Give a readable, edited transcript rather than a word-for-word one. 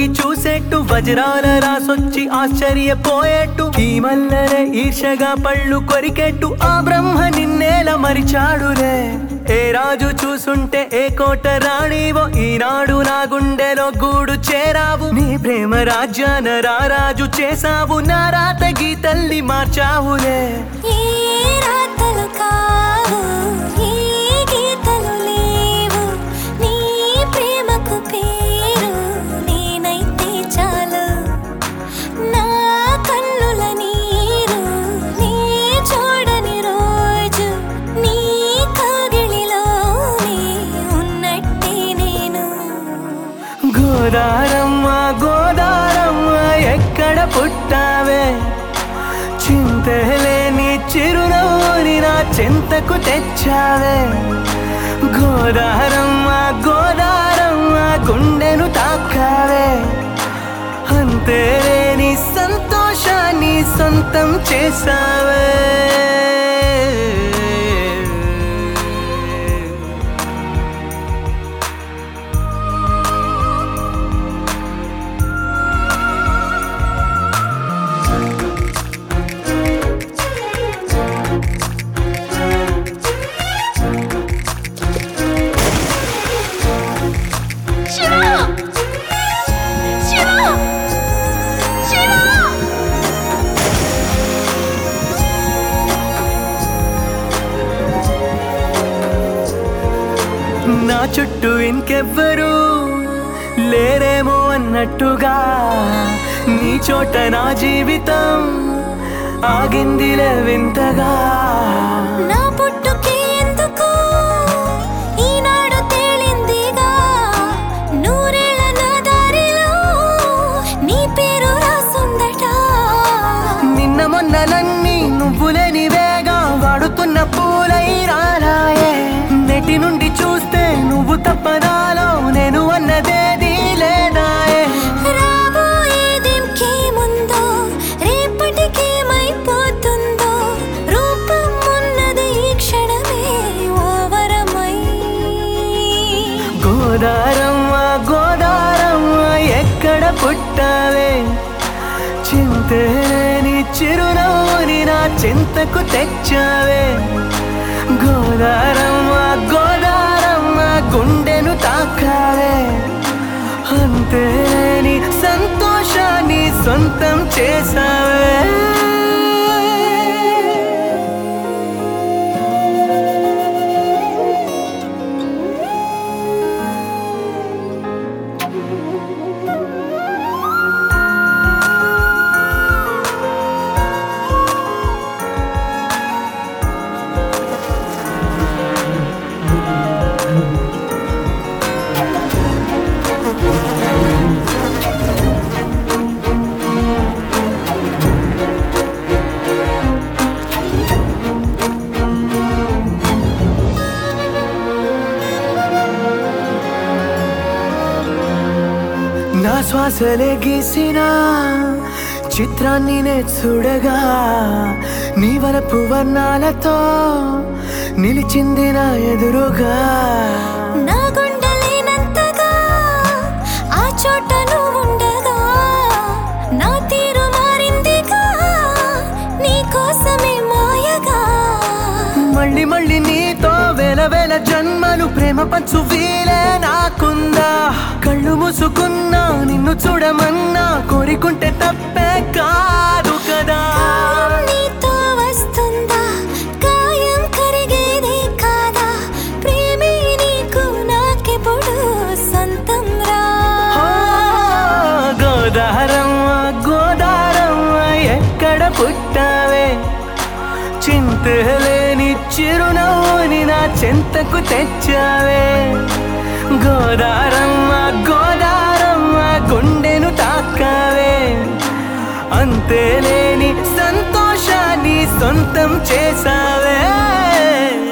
చూసేట్టు వజ్రాల రాసొచ్చి ఆశ్చర్యపోయేట్టు ఈ మల్లెలే ఈర్షగా పళ్ళు కొరికెట్టు ఆ బ్రహ్మ నిన్నేల మరిచాడులే ఏ రాజు చూసుంటే ఏ కోట రాణివో ఈనాడు నా గుండెలో గూడు చేరావు నీ ప్రేమ రాజ్యాన రారాజు చేసావు నా రాత గీతల్ని మార్చావులే గోదారమ్మ గోదారమ్మ ఎక్కడ పుట్టావే చింతలేని చిరునవ్వుని నా చింతకు తెచ్చావే గోదారమ్మ గోదారమ్మ గుండెను తాకావే అంతేలేని సంతోషాన్ని సొంతం చేసావే నా చుట్టూ ఇంకెవ్వరూ లేరేమో అన్నట్టుగా నీ చోట నా జీవితం ఆగిందిలే వింతగా నా పుట్టుకే ఎందుకు ఈనాడు తేలిందిగా నూరేళ్ళ నా దారిలో నీ పేరు రాసుందట నిన్న మొన్నలన్నీ నువ్వు లేనివేగా వాడుతున్న పూలై రాలాయే నెటి నుండి చూస్తే నువ్వు తప్పనాలో నేను అన్నదేది లేదాయే రాబోయేదేంకేముందో రేపటికేమైపోతుందో రూపం ఉన్నది ఈ క్షణమే ఓ వరమై గోదారమ్మ గోదారమ్మ ఎక్కడ పుట్టావే చింతలేని చిరునవ్వుని నా చింతకు తెచ్చావే గోదారమ్మ గోదారమ్మ గుండెను తాకావే అంతేని సంతోషాన్ని సొంతం చేసావే నా శ్వాసలే గీసిన చిత్రాన్ని నే చూడగా నీ వలపు వర్ణాలతో నిలిచింది నా ఎదురుగా నా గుండెలేనంతగా ఆ చోట నువ్వుండగా నా తీరు మారిందిగా నీ కోసమే మాయగా మళ్ళీ మళ్ళీ నీతో వేల వేల జన్మలు ప్రేమ పంచు వీలే నాకుందా కళ్ళు మూసుకున్నా నిన్ను చూడమన్నా కోరికుంటే తప్పే కాదు కదా నీతో వస్తుందా కాయం కరిగేదే కాదా ప్రేమే నీకు నాకెప్పుడు సొంతం రా గోదారమ్మ గోదారమ్మ ఎక్కడ పుట్టావే చింతలేని చిరునవ్వుని నా చింతకు తెచ్చావే గోదారమ్మ గోదారమ్మ గుండెను తాకావే అంతేలేని సంతోషాన్ని సొంతం చేసావే